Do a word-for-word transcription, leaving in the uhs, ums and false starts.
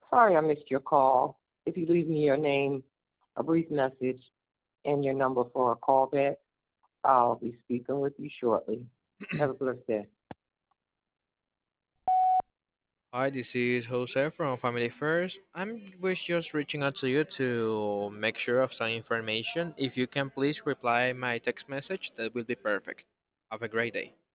Sorry I missed your call. If you leave me your name, a brief message, and your number for a call back, I'll be speaking with you shortly. Have a blessed day. Hi, this is Jose from Family First. I'm was just reaching out to you to make sure of some information. If you can please reply my text message, that will be perfect. Have a great day.